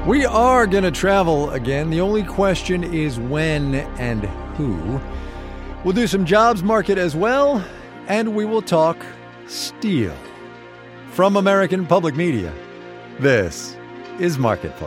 We are going to travel again. The only question is when and who. We'll do some jobs market as well, and we will talk steel. From American Public Media, this is Marketplace.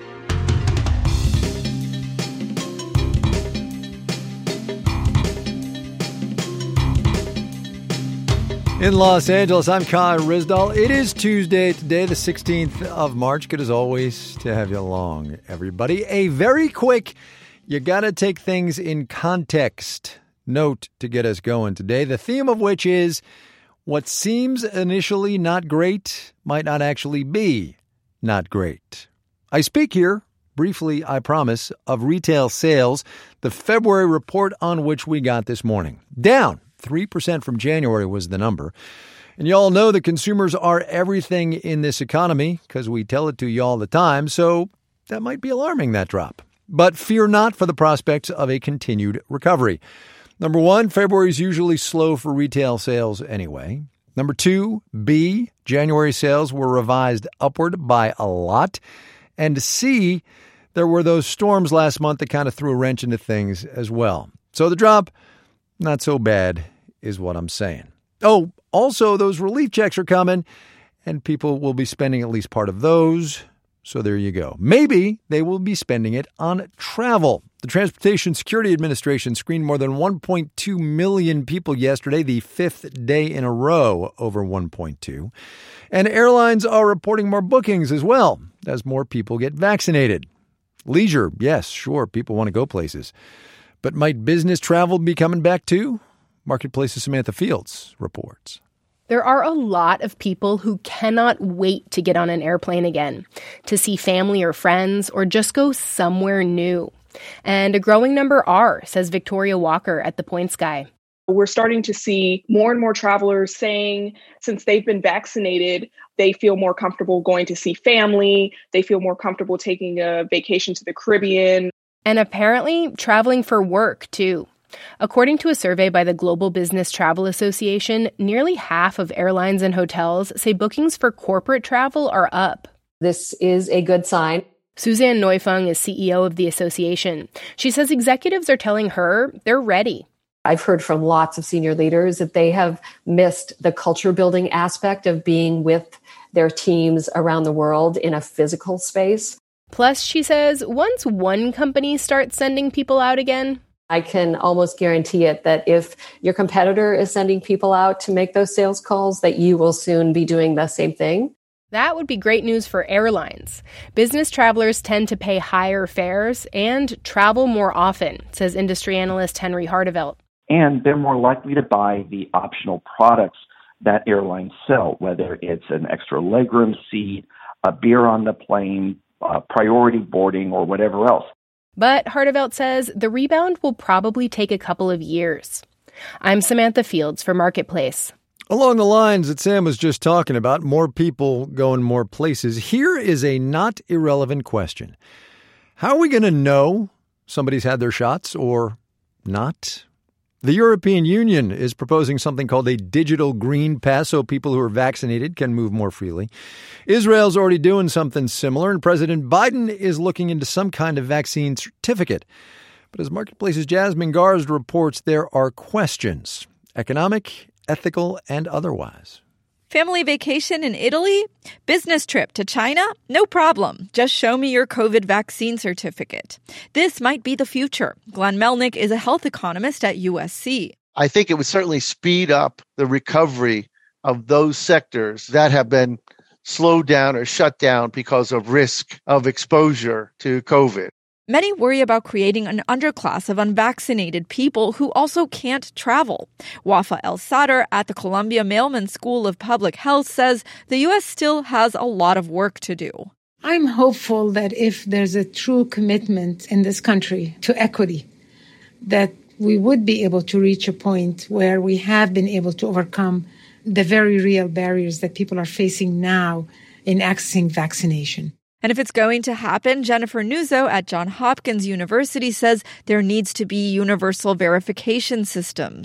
In Los Angeles, I'm Kai Ryssdal. It is Tuesday today, the 16th of March. Good as always to have you along, everybody. A very quick, you got to take things in context note to get us going today. The theme of which is what seems initially not great might not actually be not great. I speak here, briefly, I promise, of retail sales, the February report on which we got this morning. Down 3% from January was the number. And y'all know that consumers are everything in this economy because we tell it to you all the time, so that might be alarming, that drop. But fear not for the prospects of a continued recovery. Number one, February is usually slow for retail sales anyway. Number two, B, January sales were revised upward by a lot. And C, there were those storms last month that kind of threw a wrench into things as well. So the drop, not so bad, is what I'm saying. Oh, also, those relief checks are coming, and people will be spending at least part of those. So there you go. Maybe they will be spending it on travel. The Transportation Security Administration screened more than 1.2 million people yesterday, the fifth day in a row over 1.2. And airlines are reporting more bookings as well as more people get vaccinated. Leisure, yes, sure, people want to go places. But might business travel be coming back too? Marketplace's Samantha Fields reports. There are a lot of people who cannot wait to get on an airplane again, to see family or friends, or just go somewhere new. And a growing number are, says Victoria Walker at The Point Sky. We're starting to see more and more travelers saying since they've been vaccinated, they feel more comfortable going to see family. They feel more comfortable taking a vacation to the Caribbean. And apparently traveling for work, too. According to a survey by the Global Business Travel Association, nearly half of airlines and hotels say bookings for corporate travel are up. This is a good sign. Suzanne Neufung is CEO of the association. She says executives are telling her they're ready. I've heard from lots of senior leaders that they have missed the culture building aspect of being with their teams around the world in a physical space. Plus, she says, once one company starts sending people out again, I can almost guarantee it that if your competitor is sending people out to make those sales calls, that you will soon be doing the same thing. That would be great news for airlines. Business travelers tend to pay higher fares and travel more often, says industry analyst Henry Hardevelt. And they're more likely to buy the optional products that airlines sell, whether it's an extra legroom seat, a beer on the plane, priority boarding, or whatever else. But Hardevelt says the rebound will probably take a couple of years. I'm Samantha Fields for Marketplace. Along the lines that Sam was just talking about, more people going more places, here is a not irrelevant question. How are we going to know somebody's had their shots or not? The European Union is proposing something called a digital green pass so people who are vaccinated can move more freely. Israel's already doing something similar, and President Biden is looking into some kind of vaccine certificate. But as Marketplace's Jasmine Garz reports, there are questions, economic, ethical, and otherwise. Family vacation in Italy? Business trip to China? No problem. Just show me your COVID vaccine certificate. This might be the future. Glenn Melnick is a health economist at USC. I think it would certainly speed up the recovery of those sectors that have been slowed down or shut down because of risk of exposure to COVID. Many worry about creating an underclass of unvaccinated people who also can't travel. Wafa El-Sadr at the Columbia Mailman School of Public Health says the U.S. still has a lot of work to do. I'm hopeful that if there's a true commitment in this country to equity, that we would be able to reach a point where we have been able to overcome the very real barriers that people are facing now in accessing vaccination. And if it's going to happen, Jennifer Nuzzo at Johns Hopkins University says there needs to be universal verification systems.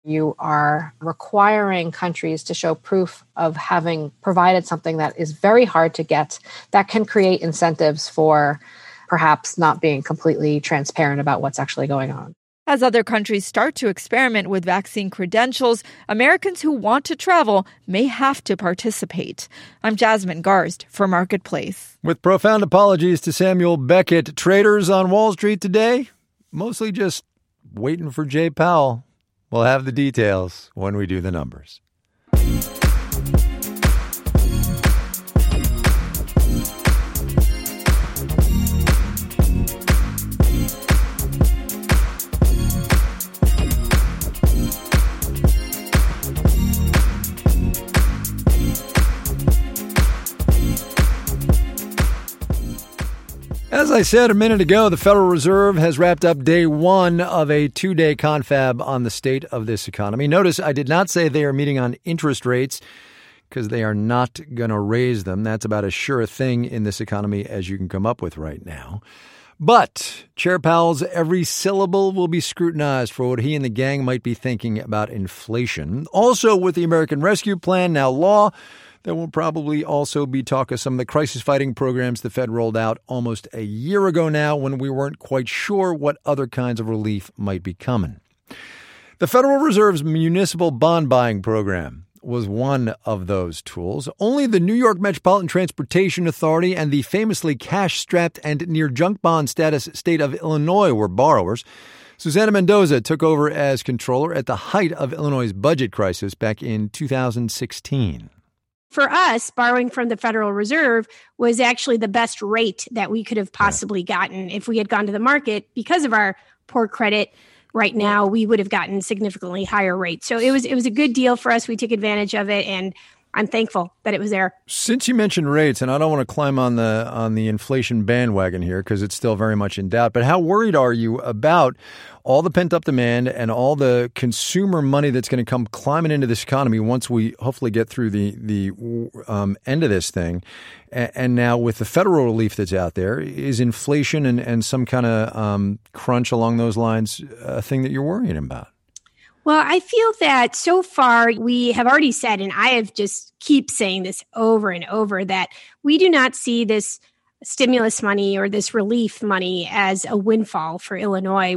You are requiring countries to show proof of having provided something that is very hard to get, that can create incentives for perhaps not being completely transparent about what's actually going on. As other countries start to experiment with vaccine credentials, Americans who want to travel may have to participate. I'm Jasmine Garst for Marketplace. With profound apologies to Samuel Beckett, traders on Wall Street today, mostly just waiting for Jay Powell. We'll have the details when we do the numbers. As I said a minute ago, the Federal Reserve has wrapped up day one of a two-day confab on the state of this economy. Notice I did not say they are meeting on interest rates because they are not going to raise them. That's about as sure a thing in this economy as you can come up with right now. But Chair Powell's every syllable will be scrutinized for what he and the gang might be thinking about inflation. Also, with the American Rescue Plan now law, there will probably also be talk of some of the crisis-fighting programs the Fed rolled out almost a year ago now when we weren't quite sure what other kinds of relief might be coming. The Federal Reserve's municipal bond buying program was one of those tools. Only the New York Metropolitan Transportation Authority and the famously cash-strapped and near-junk bond status state of Illinois were borrowers. Susana Mendoza took over as controller at the height of Illinois' budget crisis back in 2016. For us, borrowing from the Federal Reserve was actually the best rate that we could have possibly gotten. If we had gone to the market because of our poor credit right now, we would have gotten significantly higher rates. So it was a good deal for us. We took advantage of it, and I'm thankful that it was there. Since you mentioned rates, and I don't want to climb on the inflation bandwagon here because it's still very much in doubt, but how worried are you about all the pent-up demand and all the consumer money that's going to come climbing into this economy once we hopefully get through the end of this thing? And now with the federal relief that's out there, is inflation and some kind of crunch along those lines a thing that you're worrying about? Well, I feel that so far we have already said, and I have just keep saying this over and over, that we do not see this stimulus money or this relief money as a windfall for Illinois.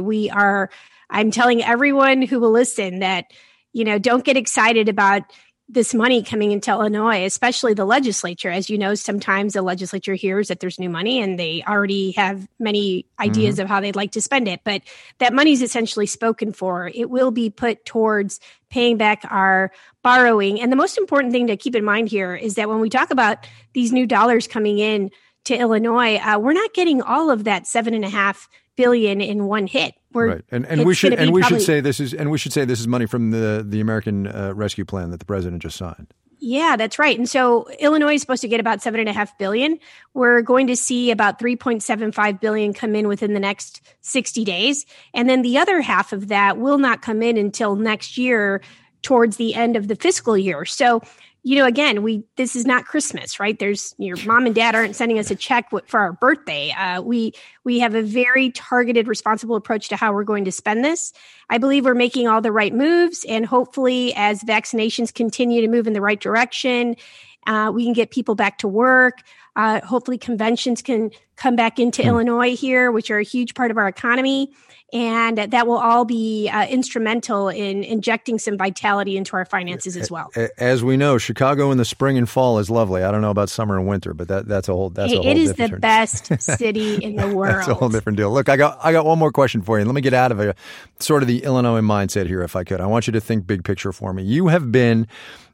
I'm telling everyone who will listen that, don't get excited about this money coming into Illinois, especially the legislature. As you know, sometimes the legislature hears that there's new money and they already have many ideas of how they'd like to spend it. But that money is essentially spoken for. It will be put towards paying back our borrowing. And the most important thing to keep in mind here is that when we talk about these new dollars coming in to Illinois, we're not getting all of that $7.5 billion in one hit. Right, and we should say this is money from the American Rescue Plan that the president just signed. Yeah, that's right. And so Illinois is supposed to get about $7.5 billion. We're going to see about $3.75 billion come in within the next 60 days, and then the other half of that will not come in until next year, towards the end of the fiscal year. So, again, this is not Christmas, right? Your mom and dad aren't sending us a check for our birthday. We have a very targeted, responsible approach to how we're going to spend this. I believe we're making all the right moves, and hopefully as vaccinations continue to move in the right direction, we can get people back to work. Hopefully conventions can come back into Illinois here, which are a huge part of our economy. And that will all be instrumental in injecting some vitality into our finances as well. As we know, Chicago in the spring and fall is lovely. I don't know about summer and winter, but that's a whole it is the best city in the world. That's a whole different deal. Look, I got one more question for you. Let me get out of sort of the Illinois mindset here, if I could. I want you to think big picture for me. You have been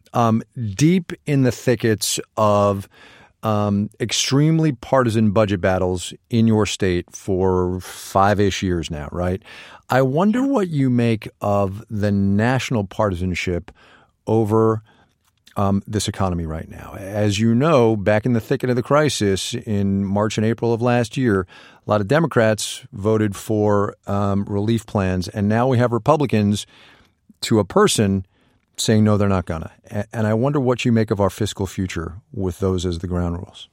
deep in the thickets of extremely partisan budget battles in your state for 5-ish years now, right? I wonder what you make of the national partisanship over this economy right now. As you know, back in the thicket of the crisis in March and April of last year, a lot of Democrats voted for relief plans, and now we have Republicans to a person saying, no, they're not gonna. And I wonder what you make of our fiscal future with those as the ground rules.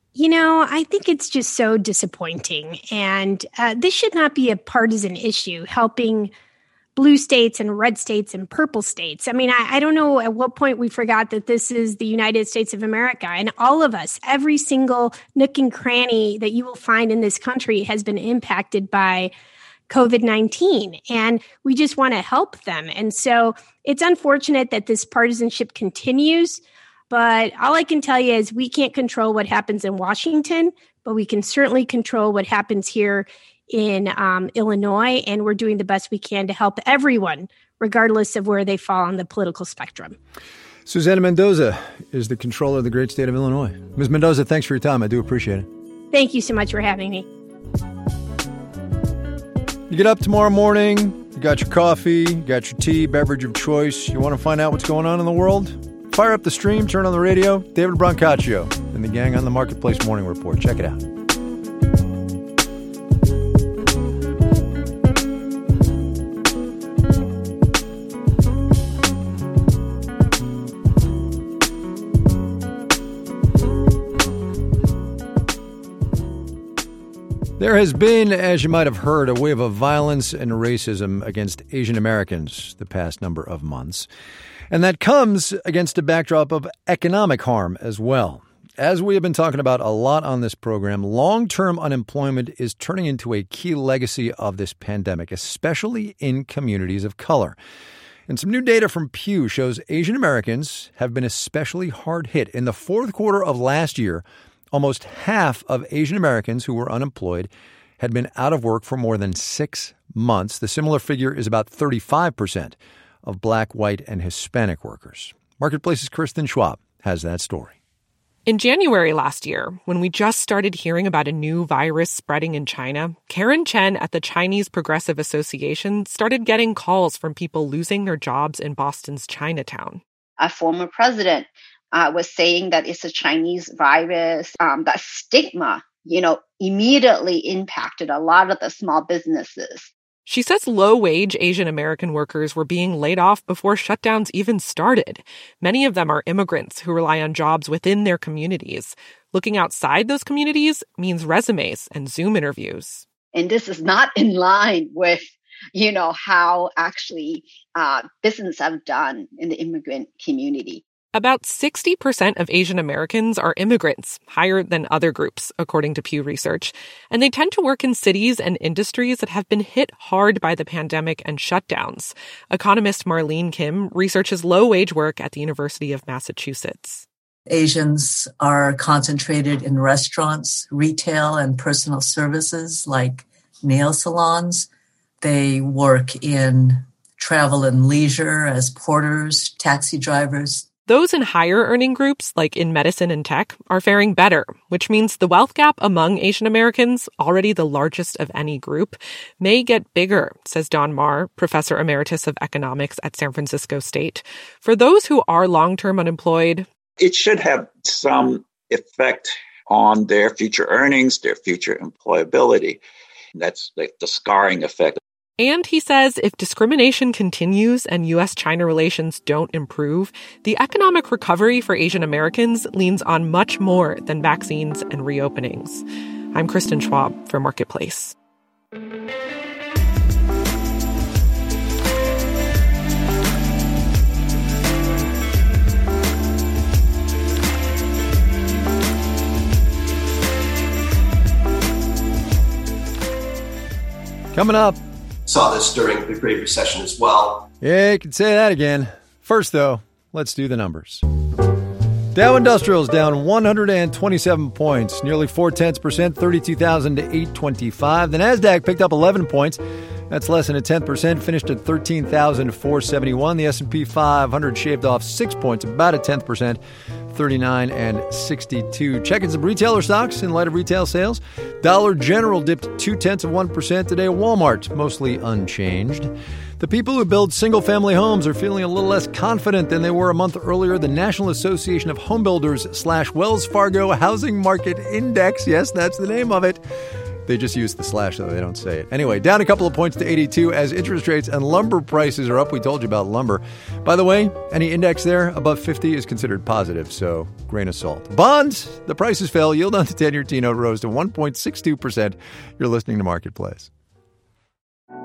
I think it's just so disappointing. And this should not be a partisan issue, helping blue states and red states and purple states. I mean, I don't know at what point we forgot that this is the United States of America, and all of us, every single nook and cranny that you will find in this country has been impacted by COVID-19, and we just want to help them. And so it's unfortunate that this partisanship continues, but all I can tell you is we can't control what happens in Washington, but we can certainly control what happens here in Illinois, and we're doing the best we can to help everyone, regardless of where they fall on the political spectrum. Susana Mendoza is the controller of the great state of Illinois. Ms. Mendoza, thanks for your time. I do appreciate it. Thank you so much for having me. You get up tomorrow morning, you got your coffee, you got your tea, beverage of choice. You want to find out what's going on in the world? Fire up the stream, turn on the radio. David Brancaccio and the gang on the Marketplace Morning Report. Check it out. There has been, as you might have heard, a wave of violence and racism against Asian Americans the past number of months. And that comes against a backdrop of economic harm as well. As we have been talking about a lot on this program, long-term unemployment is turning into a key legacy of this pandemic, especially in communities of color. And some new data from Pew shows Asian Americans have been especially hard hit. In the fourth quarter of last year, almost half of Asian Americans who were unemployed had been out of work for more than 6 months. The similar figure is about 35% of Black, white, and Hispanic workers. Marketplace's Kristen Schwab has that story. In January last year, when we just started hearing about a new virus spreading in China, Karen Chen at the Chinese Progressive Association started getting calls from people losing their jobs in Boston's Chinatown. A former president was saying that it's a Chinese virus. That stigma, immediately impacted a lot of the small businesses. She says low-wage Asian American workers were being laid off before shutdowns even started. Many of them are immigrants who rely on jobs within their communities. Looking outside those communities means resumes and Zoom interviews. And this is not in line with, how actually business have done in the immigrant community. About 60% of Asian Americans are immigrants, higher than other groups, according to Pew Research. And they tend to work in cities and industries that have been hit hard by the pandemic and shutdowns. Economist Marlene Kim researches low-wage work at the University of Massachusetts. Asians are concentrated in restaurants, retail, and personal services like nail salons. They work in travel and leisure as porters, taxi drivers. Those in higher earning groups, like in medicine and tech, are faring better, which means the wealth gap among Asian Americans, already the largest of any group, may get bigger, says Don Marr, professor emeritus of economics at San Francisco State. For those who are long-term unemployed, it should have some effect on their future earnings, their future employability. That's like the scarring effect. And he says if discrimination continues and U.S.-China relations don't improve, the economic recovery for Asian Americans leans on much more than vaccines and reopenings. I'm Kristen Schwab for Marketplace. Coming up. Saw this during the Great Recession as well. Yeah, you can say that again. First, though, let's do the numbers. Dow Industrials down 127 points, nearly 0.4%, 32,000 to 825. The Nasdaq picked up 11 points. That's less than 0.1%, finished at 13,471. The S&P 500 shaved off 6 points, about 0.1%, 39 and 62. Checking some retailer stocks in light of retail sales. Dollar General dipped 0.2% today. Walmart mostly unchanged. The people who build single-family homes are feeling a little less confident than they were a month earlier. The National Association of Home Builders / Wells Fargo Housing Market Index, yes, that's the name of it. They just use the slash, though. They don't say it. Anyway, down a couple of points to 82 as interest rates and lumber prices are up. We told you about lumber. By the way, any index there above 50 is considered positive, so grain of salt. Bonds, the prices fell. Yield on the 10-year T-note rose to 1.62%. You're listening to Marketplace.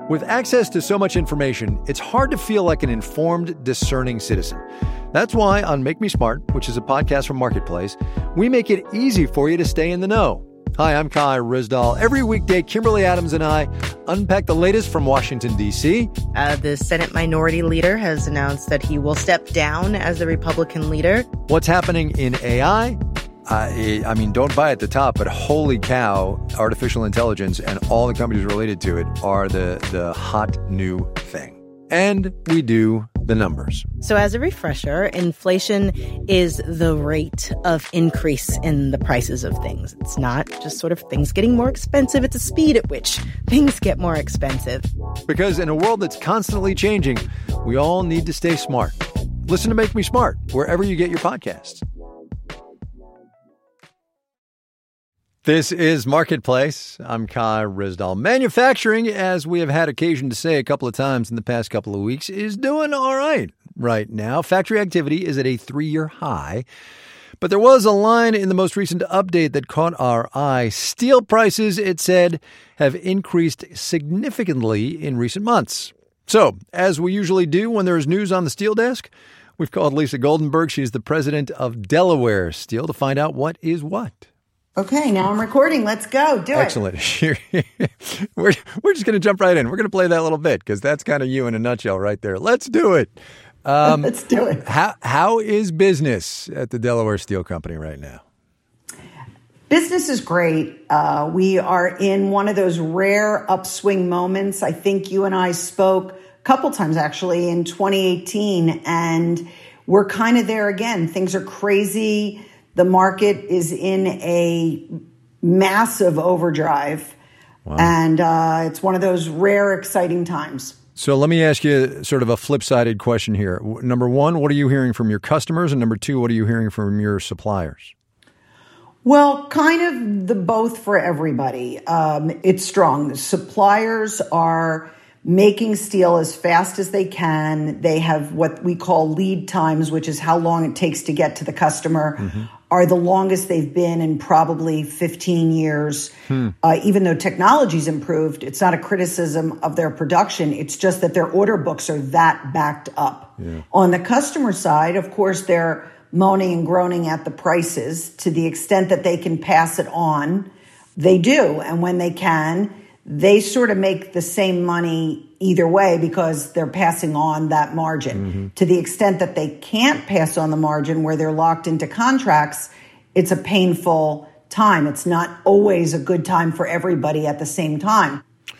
With access to so much information, it's hard to feel like an informed, discerning citizen. That's why on Make Me Smart, which is a podcast from Marketplace, we make it easy for you to stay in the know. Hi, I'm Kai Ryssdal. Every weekday, Kimberly Adams and I unpack the latest from Washington, D.C. The Senate Minority Leader has announced that he will step down as the Republican leader. What's happening in AI? I mean, don't buy at the top, but holy cow, artificial intelligence and all the companies related to it are the hot new thing. And we do the numbers. So as a refresher, inflation is the rate of increase in the prices of things. It's not just sort of things getting more expensive. It's a speed at which things get more expensive. Because in a world that's constantly changing, we all need to stay smart. Listen to Make Me Smart wherever you get your podcasts. This is Marketplace. I'm Kai Ryssdal. Manufacturing, as we have had occasion to say a couple of times in the past couple of weeks, is doing all right now. Factory activity is at a 3-year high. But there was a line in the most recent update that caught our eye. Steel prices, it said, have increased significantly in recent months. So, as we usually do when there's news on the steel desk, we've called Lisa Goldenberg. She's the president of Delaware Steel to find out what is what. Okay, now I'm recording. Let's go. Do it. Excellent. We're just going to jump right in. We're going to play that little bit because that's kind of you in a nutshell right there. Let's do it. Let's do it. How is business at the Delaware Steel Company right now? Business is great. We are in one of those rare upswing moments. I think you and I spoke a couple times actually in 2018, and we're kind of there again. Things are crazy. The market is in a massive overdrive, wow. And it's one of those rare, exciting times. So let me ask you sort of a flip-sided question here. Number one, what are you hearing from your customers? And number two, what are you hearing from your suppliers? Well, kind of the both for everybody. It's strong. The suppliers are making steel as fast as they can. They have what we call lead times, which is how long it takes to get to the customer, are the longest they've been in probably 15 years. Even though technology's improved, it's not a criticism of their production. It's just that their order books are that backed up. Yeah. On the customer side, of course, they're moaning and groaning at the prices to the extent that they can pass it on. They do. And when they can, they sort of make the same money either way because they're passing on that margin. To the extent that they can't pass on the margin where they're locked into contracts, it's a painful time. It's not always a good time for everybody at the same time.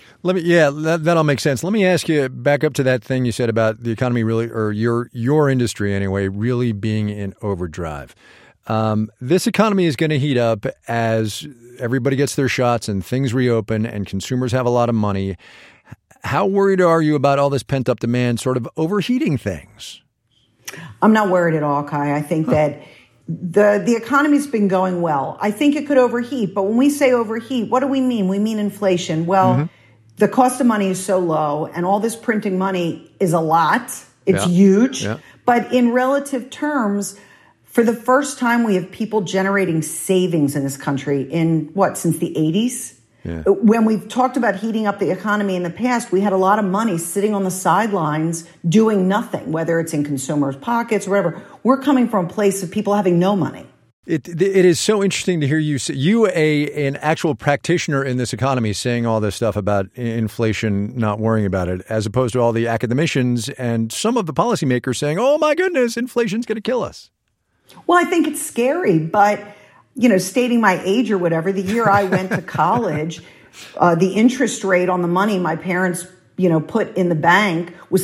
That all makes sense. Let me ask you back up to that thing you said about the economy really, or your industry anyway, really being in overdrive. This economy is going to heat up as everybody gets their shots and things reopen and consumers have a lot of money. How worried are you about all this pent-up demand sort of overheating things? I'm not worried at all, Kai. I think that the economy's been going well. I think it could overheat, but when we say overheat, what do we mean? We mean inflation. Well, the cost of money is so low and all this printing money is a lot. It's huge. Yeah. But in relative terms, for the first time, we have people generating savings in this country since the 80s? Yeah. When we've talked about heating up the economy in the past, we had a lot of money sitting on the sidelines doing nothing, whether it's in consumers' pockets or whatever. We're coming from a place of people having no money. It is so interesting to hear you an actual practitioner in this economy saying all this stuff about inflation, not worrying about it, as opposed to all the academicians and some of the policymakers saying, oh, my goodness, inflation's going to kill us. Well, I think it's scary, but, stating my age or whatever, the year I went to college, the interest rate on the money my parents, put in the bank was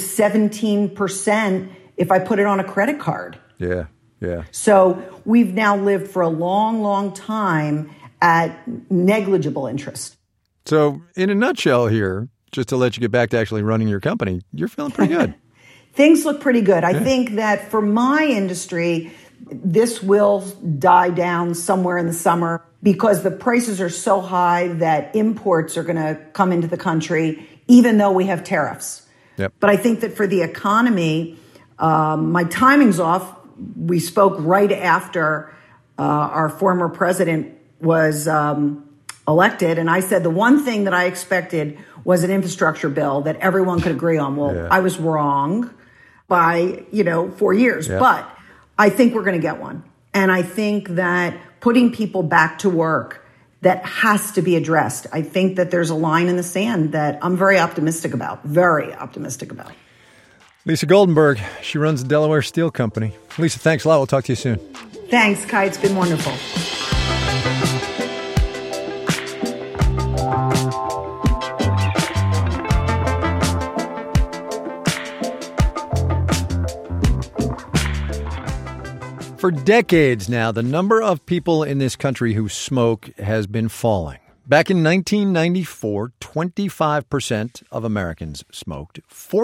17% if I put it on a credit card. Yeah. So we've now lived for a long, long time at negligible interest. So in a nutshell here, just to let you get back to actually running your company, you're feeling pretty good. Things look pretty good. I think that for my industry, this will die down somewhere in the summer because the prices are so high that imports are going to come into the country, even though we have tariffs. Yep. But I think that for the economy, my timing's off. We spoke right after our former president was elected. And I said the one thing that I expected was an infrastructure bill that everyone could agree on. Well, I was wrong by, 4 years. Yeah. But I think we're going to get one. And I think that putting people back to work, that has to be addressed. I think that there's a line in the sand that I'm very optimistic about. Lisa Goldenberg, she runs the Delaware Steel Company. Lisa, thanks a lot. We'll talk to you soon. Thanks, Kai. It's been wonderful. For decades now, the number of people in this country who smoke has been falling. Back in 1994, 25% of Americans smoked,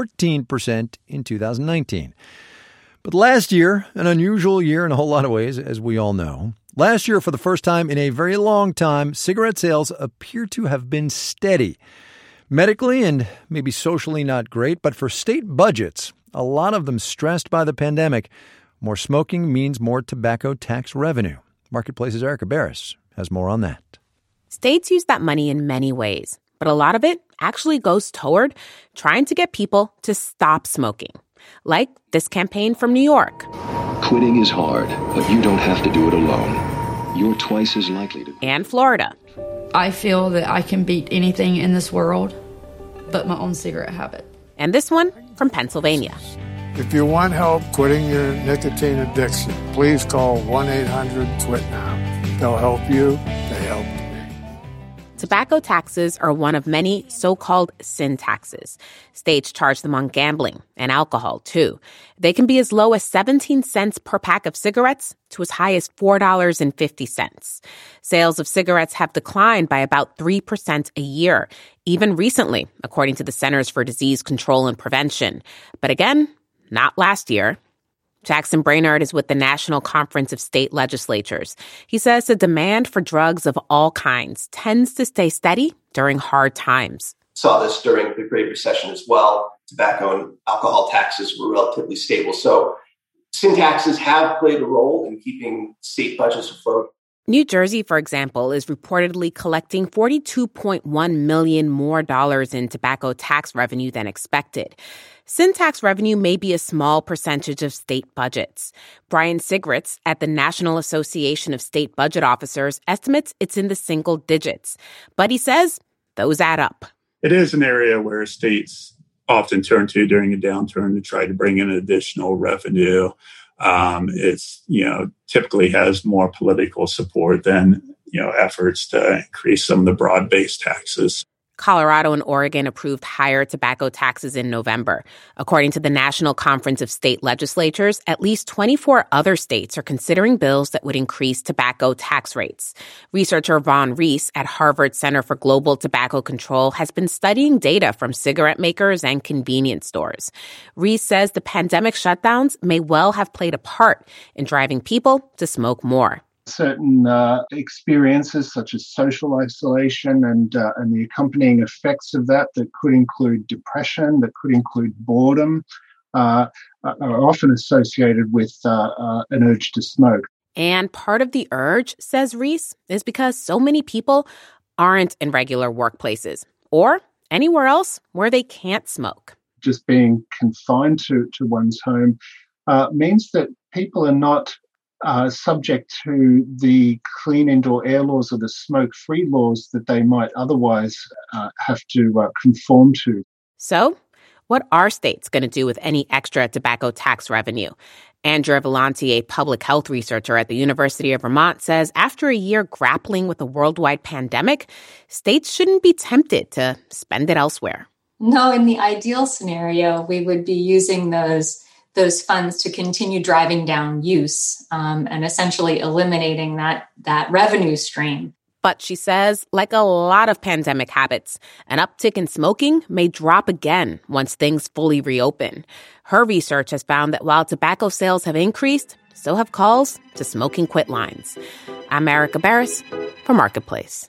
14% in 2019. But last year, an unusual year in a whole lot of ways, as we all know. Last year, for the first time in a very long time, cigarette sales appear to have been steady. Medically and maybe socially not great, but for state budgets, a lot of them stressed by the pandemic, more smoking means more tobacco tax revenue. Marketplace's Erica Barris has more on that. States use that money in many ways, but a lot of it actually goes toward trying to get people to stop smoking. Like this campaign from New York. Quitting is hard, but you don't have to do it alone. You're twice as likely to. And Florida. I feel that I can beat anything in this world but my own cigarette habit. And this one from Pennsylvania. If you want help quitting your nicotine addiction, please call 1-800-QUIT-NOW. They'll help you. They help me. Tobacco taxes are one of many so-called sin taxes. States charge them on gambling and alcohol, too. They can be as low as 17 cents per pack of cigarettes to as high as $4.50. Sales of cigarettes have declined by about 3% a year, even recently, according to the Centers for Disease Control and Prevention. But again, not last year. Jackson Brainerd is with the National Conference of State Legislatures. He says the demand for drugs of all kinds tends to stay steady during hard times. Saw this during the Great Recession as well. Tobacco and alcohol taxes were relatively stable. So sin taxes have played a role in keeping state budgets afloat. New Jersey, for example, is reportedly collecting $42.1 million more in tobacco tax revenue than expected. Sin tax revenue may be a small percentage of state budgets. Brian Sigritz at the National Association of State Budget Officers estimates it's in the single digits. But he says those add up. It is an area where states often turn to during a downturn to try to bring in additional revenue. It's, typically has more political support than, efforts to increase some of the broad-based taxes. Colorado and Oregon approved higher tobacco taxes in November. According to the National Conference of State Legislatures, at least 24 other states are considering bills that would increase tobacco tax rates. Researcher Vaughn Reese at Harvard Center for Global Tobacco Control has been studying data from cigarette makers and convenience stores. Reese says the pandemic shutdowns may well have played a part in driving people to smoke more. Certain experiences such as social isolation and the accompanying effects of that could include depression, that could include boredom, are often associated with an urge to smoke. And part of the urge, says Reese, is because so many people aren't in regular workplaces or anywhere else where they can't smoke. Just being confined to one's home means that people are not subject to the clean indoor air laws or the smoke-free laws that they might otherwise have to conform to. So, what are states going to do with any extra tobacco tax revenue? Andrea Vellante, a public health researcher at the University of Vermont, says after a year grappling with a worldwide pandemic, states shouldn't be tempted to spend it elsewhere. No, in the ideal scenario, we would be using those funds to continue driving down use and essentially eliminating that revenue stream. But she says, like a lot of pandemic habits, an uptick in smoking may drop again once things fully reopen. Her research has found that while tobacco sales have increased, so have calls to smoking quit lines. I'm Erica Barris for Marketplace.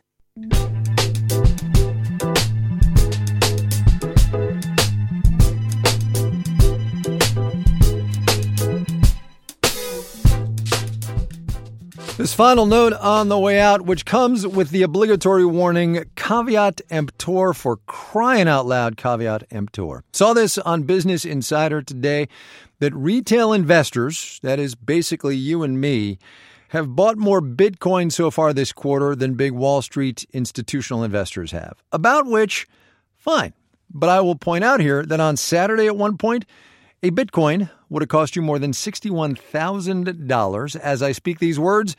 This final note on the way out, which comes with the obligatory warning, caveat emptor, for crying out loud, caveat emptor. Saw this on Business Insider today, that retail investors, that is basically you and me, have bought more Bitcoin so far this quarter than big Wall Street institutional investors have. About which, fine. But I will point out here that on Saturday at one point, a Bitcoin would have cost you more than $61,000. As I speak these words,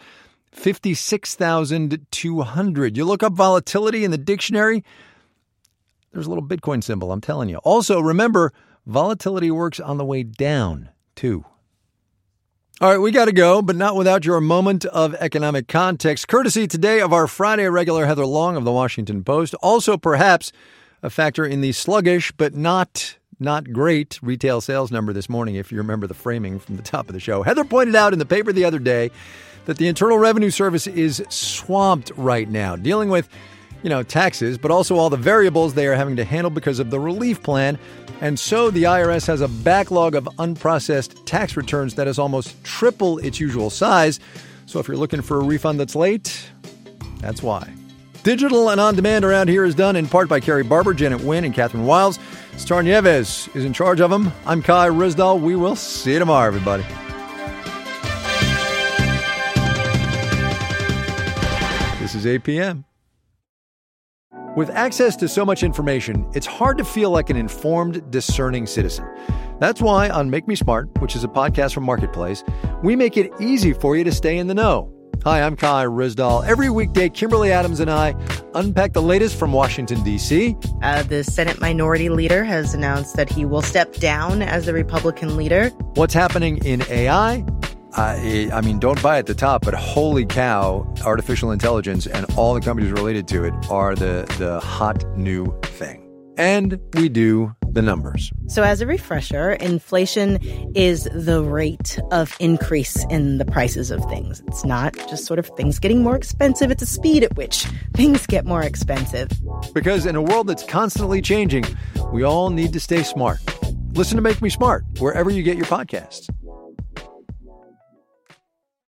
$56,200. You look up volatility in the dictionary, there's a little Bitcoin symbol, I'm telling you. Also, remember, volatility works on the way down, too. All right, we got to go, but not without your moment of economic context, courtesy today of our Friday regular Heather Long of the Washington Post. Also, perhaps a factor in the sluggish but not great retail sales number this morning, if you remember the framing from the top of the show. Heather pointed out in the paper the other day that the Internal Revenue Service is swamped right now, dealing with, taxes, but also all the variables they are having to handle because of the relief plan. And so the IRS has a backlog of unprocessed tax returns that is almost triple its usual size. So if you're looking for a refund that's late, that's why. Digital and On Demand around here is done in part by Carrie Barber, Janet Wynn, and Catherine Wiles. Star Nieves is in charge of them. I'm Kai Ryssdal. We will see you tomorrow, everybody. This is 8 p.m. With access to so much information, it's hard to feel like an informed, discerning citizen. That's why on Make Me Smart, which is a podcast from Marketplace, we make it easy for you to stay in the know. Hi, I'm Kai Ryssdal. Every weekday, Kimberly Adams and I unpack the latest from Washington, D.C. The Senate Minority Leader has announced that he will step down as the Republican leader. What's happening in AI? Don't buy at the top, but holy cow, artificial intelligence and all the companies related to it are the hot new thing. And we do the numbers. So as a refresher, inflation is the rate of increase in the prices of things. It's not just sort of things getting more expensive. It's the speed at which things get more expensive. Because in a world that's constantly changing, we all need to stay smart. Listen to Make Me Smart wherever you get your podcasts.